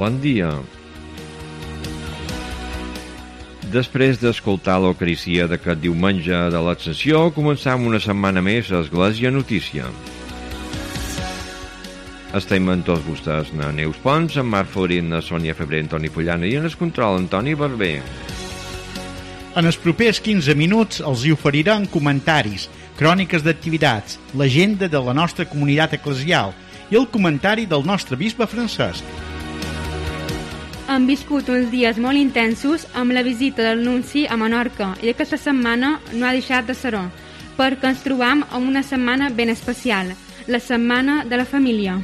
Bon dia. Després d'escoltar l'Eucaristia d'aquest diumenge de l'Ascensió, començam una setmana més a Església Notícia. Estem amb tots vostès, na Neus Pons, en Marc Florit, na Sònia Febrer, Antoni Pollana i en el control Antoni Barber. En els propers 15 minuts els hi oferiran comentaris, cròniques d'activitats, l'agenda de la nostra comunitat eclesial i el comentari del nostre bisbe Francesc. Hem viscut uns dies molt intensos amb la visita del nunci a Menorca i aquesta setmana no ha deixat de ser-ho, perquè ens trobam en una setmana ben especial, la Setmana de la Família.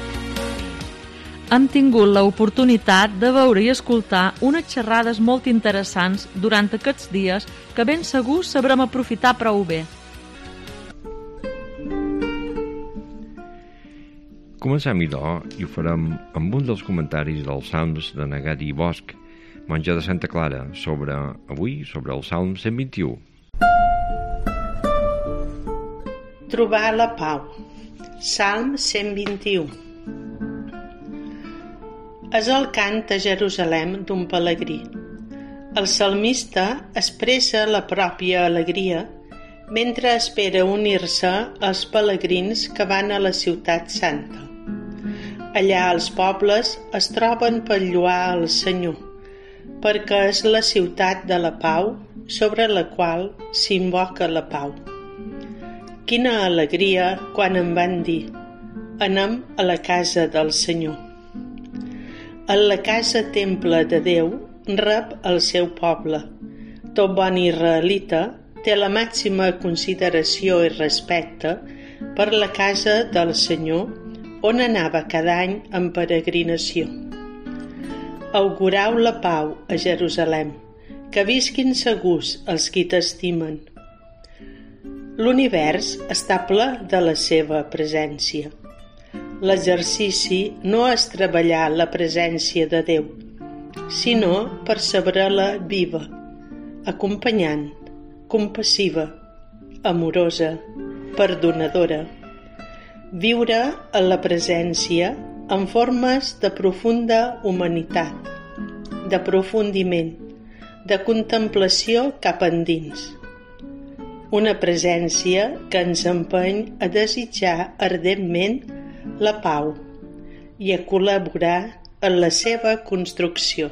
Hem tingut l'oportunitat de veure i escoltar unes xerrades molt interessants durant aquests dies que ben segur sabrem aprofitar prou bé. Comencem, idò, i ho farem amb un dels comentaris dels Salms de Gadi Bosch, monja de Santa Clara, sobre el Salm 121. Trobar la pau. Salm 121. És el cant a Jerusalem d'un pelegrí. El salmista expressa la pròpia alegria mentre espera unir-se als pelegrins que van a la ciutat santa. Allà els pobles es troben per lloar el Senyor, perquè és la ciutat de la pau sobre la qual s'invoca la pau. Quina alegria quan em van dir: anem a la casa del Senyor. En la casa temple de Déu rep el seu poble. Tot bon israelita té la màxima consideració i respecte per la casa del Senyor, on anava cada any en peregrinació. Augurau la pau a Jerusalem, que visquin segurs els qui t'estimen. L'univers està ple de la seva presència. L'exercici no és treballar la presència de Déu, sinó percebre-la viva, acompanyant, compassiva, amorosa, perdonadora. Viure en la presència en formes de profunda humanitat, d'aprofundiment, de contemplació cap endins. Una presència que ens empeny a desitjar ardentment la pau i a col·laborar en la seva construcció.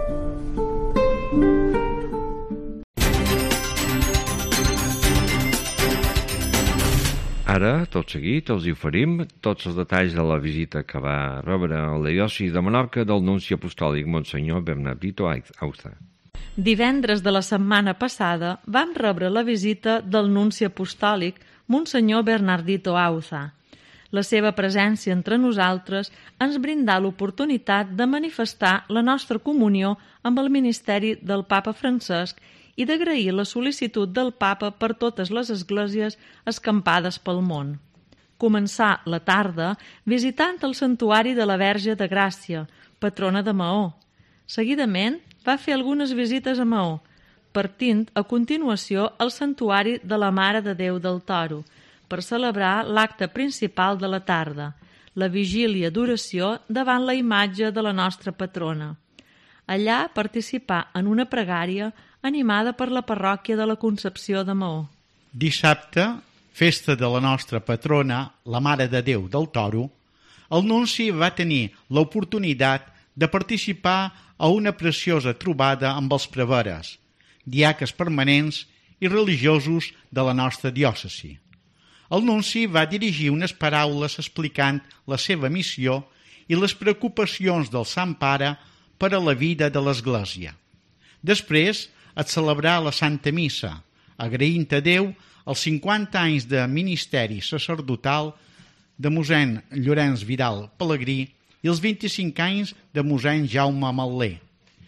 Ara, tot seguit, els oferim tots els detalls de la visita que va rebre a la diòcesi de Menorca del nunci apostòlic Monsenyor Bernardito Auza. Divendres de la setmana passada vam rebre la visita del nunci apostòlic Monsenyor Bernardito Auza. La seva presència entre nosaltres ens brindà l'oportunitat de manifestar la nostra comunió amb el ministeri del papa Francesc i d'agrair la sol·licitud del papa per totes les esglésies escampades pel món. Començà la tarda visitant el santuari de la Verge de Gràcia, patrona de Maó. Seguidament va fer algunes visites a Maó, partint a continuació al santuari de la Mare de Déu del Toro, per celebrar l'acte principal de la tarda, la vigília d'oració davant la imatge de la nostra patrona. Allà participà en una pregària animada per la parròquia de la Concepció de Maó. Dissabte, festa de la nostra patrona, la Mare de Déu del Toro, el nunci va tenir l'oportunitat de participar a una preciosa trobada amb els preveres, diaques permanents i religiosos de la nostra diòcesi. El nunci va dirigir unes paraules explicant la seva missió i les preocupacions del Sant Pare per a la vida de l'Església. Després, et celebrar la Santa Missa, agraint a Déu els 50 anys de ministeri sacerdotal de mossèn Llorenç Vidal Pelegrí i els 25 anys de mossèn Jaume Ametller.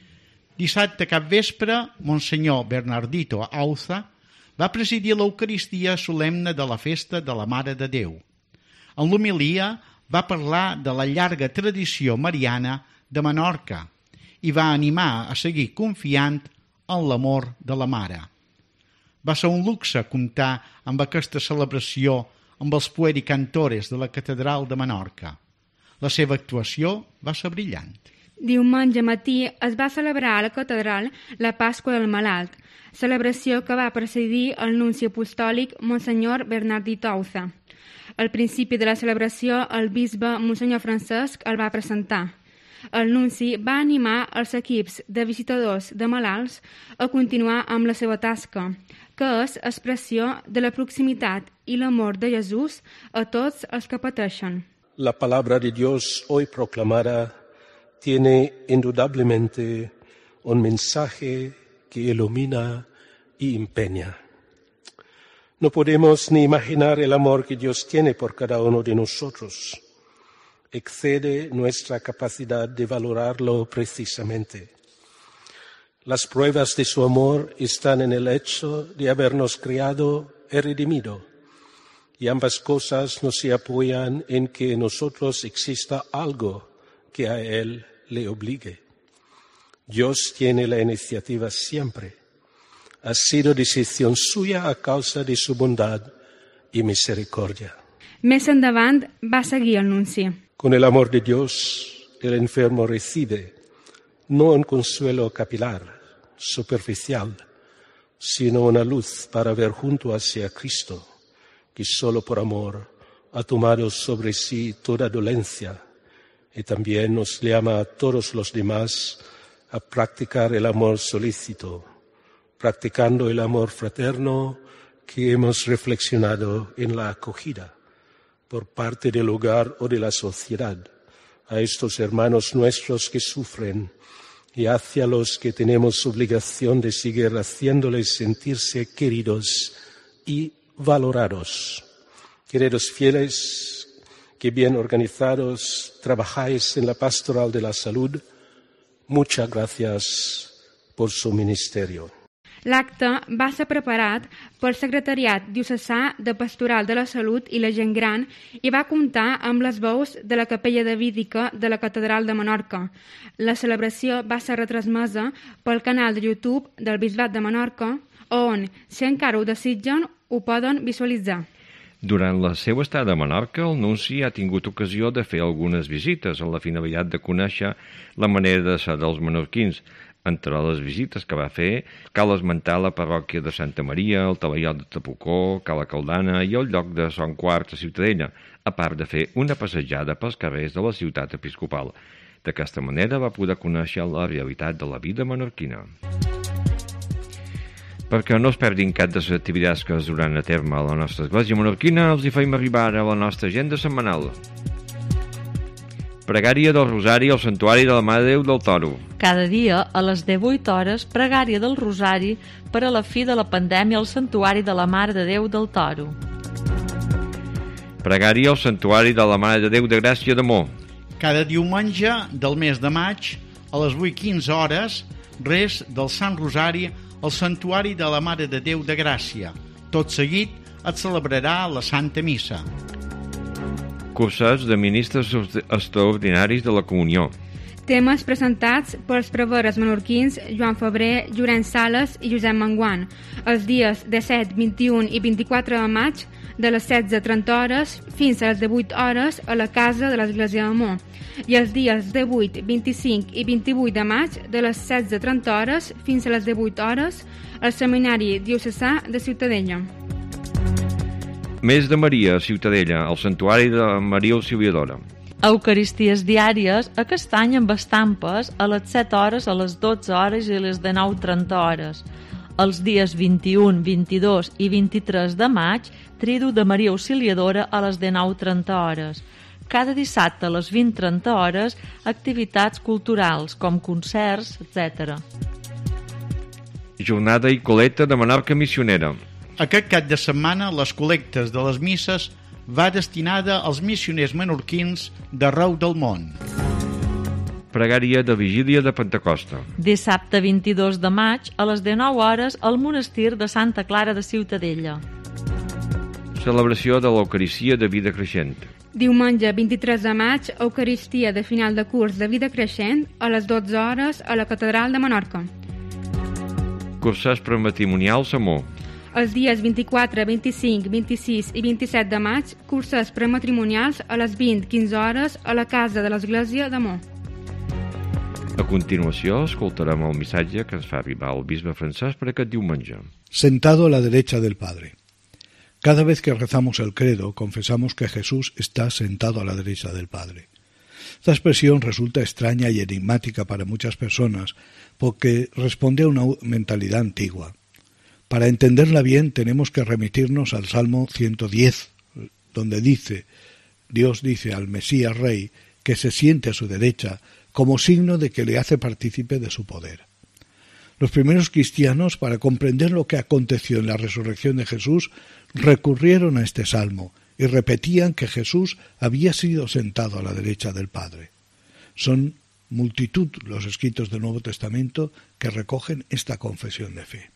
Dissabte capvespre, Monsenyor Bernardito Auza va presidir l'Eucaristia solemne de la festa de la Mare de Déu. En l'homilia va parlar de la llarga tradició mariana de Menorca i va animar a seguir confiant en l'amor de la Mare. Va ser un luxe comptar amb aquesta celebració amb els pueri cantores de la Catedral de Menorca. La seva actuació va ser brillant. Diumenge matí es va celebrar a la catedral la Pasqua del Malalt, celebració que va presidir el nunci apostòlic Monsenyor Bernardito Auza. Al principi de la celebració, el bisbe Monsenyor Francesc el va presentar. El nunci va animar els equips de visitadors de malalts a continuar amb la seva tasca, que és expressió de la proximitat i l'amor de Jesús a tots els que pateixen. La palabra de Dios hoy proclamada tiene indudablemente un mensaje que ilumina y empeña. No podemos ni imaginar el amor que Dios tiene por cada uno de nosotros. Excede nuestra capacidad de valorarlo precisamente. Las pruebas de su amor están en el hecho de habernos creado y redimido, y ambas cosas no se apoyan en que en nosotros exista algo que a Él le obligue. Dios tiene la iniciativa siempre. Ha sido decisión suya a causa de su bondad y misericordia. Més endavant va seguir el nunci. Con el amor de Dios, el enfermo recibe no un consuelo capilar, superficial, sino una luz para ver junto hacia Cristo, que solo por amor ha tomado sobre sí toda dolencia y también nos llama a todos los demás a practicar el amor solícito, practicando el amor fraterno que hemos reflexionado en la acogida por parte del hogar o de la sociedad a estos hermanos nuestros que sufren y hacia los que tenemos obligación de seguir haciéndoles sentirse queridos y valorados. Queridos fieles, que bien organizados trabajáis en la pastoral de la salud, muchas gracias por su ministerio. L'acte va ser preparat pel Secretariat Diocesà de Pastoral de la Salut i la Gent Gran i va comptar amb les veus de la Capella Davídica de la Catedral de Menorca. La celebració va ser retransmesa pel canal de YouTube del Bisbat de Menorca, on, si encara ho desitgen, ho poden visualitzar. Durant la seva estada a Menorca, el nunci ha tingut ocasió de fer algunes visites amb la finalitat de conèixer la manera de ser dels menorquins. Entre les visites que va fer, cal esmentar la parròquia de Santa Maria, el Talaiot de Tapucó, Cala Caldana i el lloc de Son Quart a Ciutadella, a part de fer una passejada pels carrers de la ciutat episcopal. D'aquesta manera va poder conèixer la realitat de la vida menorquina. Perquè no es perdin cap de les activitats que es duran a terme a la nostra església menorquina, els hi feim arribar a la nostra agenda setmanal. Pregària del Rosari al Santuari de la Mare de Déu del Toro. Cada dia, a les 18 hores, pregària del Rosari per a la fi de la pandèmia al Santuari de la Mare de Déu del Toro. Pregària al Santuari de la Mare de Déu de Gràcia de Mó. Cada diumenge del mes de maig, a les 8:15 hores, res del Sant Rosari al Santuari de la Mare de Déu de Gràcia. Tot seguit es celebrarà la Santa Missa. Cursets de ministres extraordinaris de la Comunió. Temes presentats pels preveres menorquins Joan Febrer, Llorenç Sales i Josep Manguant, els dies 17, 21 i 24 de maig de les 16:30 hores fins a les 18 hores a la Casa de l'Església de Mó i els dies 18, 25 i 28 de maig de les 16:30 hores fins a les 18 hores al Seminari Diocesà de Ciutadella. Mes de Maria a Ciutadella, al Santuari de Maria Auxiliadora. Eucaristies diàries aquest any amb estampes a les 7 hores, a les 12 hores i a les 19:30 hores. Els dies 21, 22 i 23 de maig, Tridu de Maria Auxiliadora a les 19:30 hores. Cada dissabte a les 20:30 hores, activitats culturals com concerts, etc. Jornada i col·lecta de Menorca Missionera. Aquest cap de setmana, les col·lectes de les misses va destinada als missioners menorquins d'arreu del món. Pregària de Vigília de Pentecosta. Dissabte 22 de maig, a les 19 hores, al monestir de Santa Clara de Ciutadella. Celebració de l'Eucaristia de Vida Creixent. Diumenge 23 de maig, Eucaristia de final de curs de Vida Creixent a les 12 hores a la Catedral de Menorca. Cursets prematrimonials a Mó. Els dies 24, 25, 26 i 27 de maig, curses prematrimonials a les 20:15 hores a la Casa de l'Església de Mó. A continuació, escoltarem el missatge que ens fa arribar el bisbe Francesc per aquest diumenge. Sentado a la derecha del Padre. Cada vez que rezamos el credo, confesamos que Jesús está sentado a la derecha del Padre. Esta expresión resulta extraña y enigmática para muchas personas porque responde a una mentalidad antigua. Para entenderla bien tenemos que remitirnos al Salmo 110, donde Dios dice al Mesías Rey que se siente a su derecha como signo de que le hace partícipe de su poder. Los primeros cristianos, para comprender lo que aconteció en la resurrección de Jesús, recurrieron a este salmo y repetían que Jesús había sido sentado a la derecha del Padre. Son multitud los escritos del Nuevo Testamento que recogen esta confesión de fe.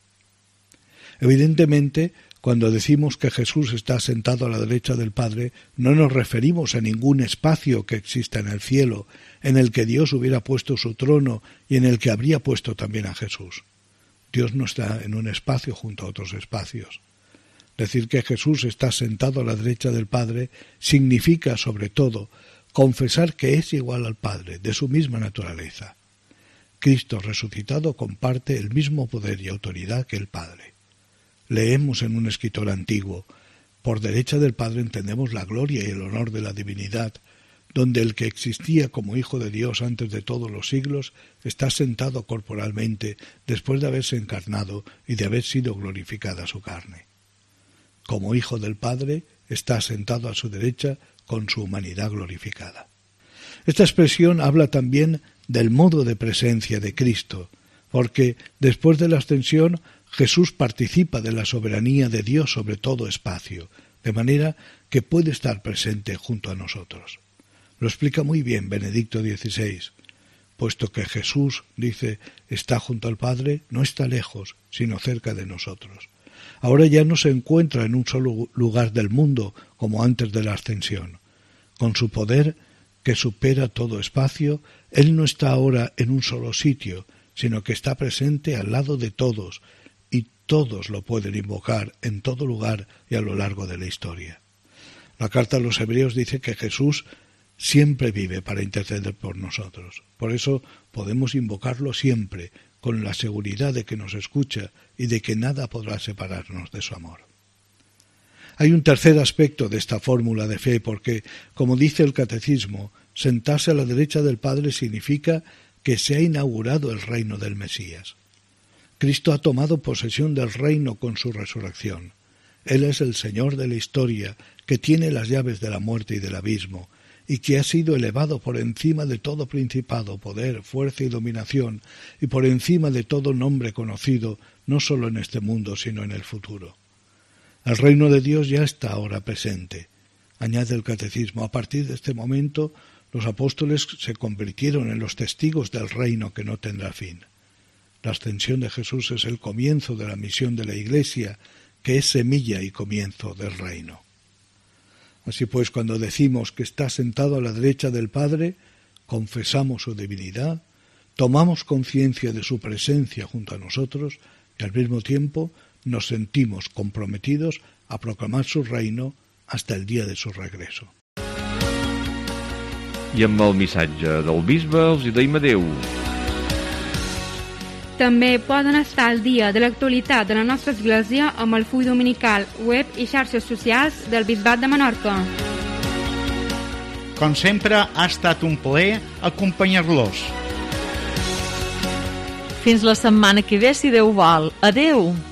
Evidentemente, cuando decimos que Jesús está sentado a la derecha del Padre, no nos referimos a ningún espacio que exista en el cielo, en el que Dios hubiera puesto su trono y en el que habría puesto también a Jesús. Dios no está en un espacio junto a otros espacios. Decir que Jesús está sentado a la derecha del Padre significa, sobre todo, confesar que es igual al Padre, de su misma naturaleza. Cristo resucitado comparte el mismo poder y autoridad que el Padre. Leemos en un escritor antiguo: por derecha del Padre entendemos la gloria y el honor de la divinidad, donde el que existía como Hijo de Dios antes de todos los siglos está sentado corporalmente después de haberse encarnado y de haber sido glorificada su carne. Como Hijo del Padre está sentado a su derecha con su humanidad glorificada. Esta expresión habla también del modo de presencia de Cristo, porque después de la ascensión Jesús participa de la soberanía de Dios sobre todo espacio, de manera que puede estar presente junto a nosotros. Lo explica muy bien Benedicto XVI. Puesto que Jesús, dice, está junto al Padre, no está lejos, sino cerca de nosotros. Ahora ya no se encuentra en un solo lugar del mundo como antes de la ascensión. Con su poder, que supera todo espacio, Él no está ahora en un solo sitio, sino que está presente al lado de todos, y todos lo pueden invocar en todo lugar y a lo largo de la historia. La carta a los Hebreos dice que Jesús siempre vive para interceder por nosotros. Por eso podemos invocarlo siempre, con la seguridad de que nos escucha y de que nada podrá separarnos de su amor. Hay un tercer aspecto de esta fórmula de fe porque, como dice el Catecismo, sentarse a la derecha del Padre significa que se ha inaugurado el reino del Mesías. Cristo ha tomado posesión del reino con su resurrección. Él es el Señor de la historia, que tiene las llaves de la muerte y del abismo, y que ha sido elevado por encima de todo principado, poder, fuerza y dominación, y por encima de todo nombre conocido, no solo en este mundo, sino en el futuro. El reino de Dios ya está ahora presente. Añade el Catecismo, a partir de este momento, los apóstoles se convirtieron en los testigos del reino que no tendrá fin. La ascensión de Jesús es el comienzo de la misión de la Iglesia, que es semilla y comienzo del reino. Así pues, cuando decimos que está sentado a la derecha del Padre, confesamos su divinidad, tomamos conciencia de su presencia junto a nosotros y al mismo tiempo nos sentimos comprometidos a proclamar su reino hasta el día de su regreso. I amb el missatge del bisbe els hi deim adeu. També poden estar al dia de l'actualitat de la nostra església amb el full dominical, web i xarxes socials del Bisbat de Menorca. Com sempre, ha estat un plaer acompanyar-los. Fins la setmana que ve, si Déu vol. Adeu!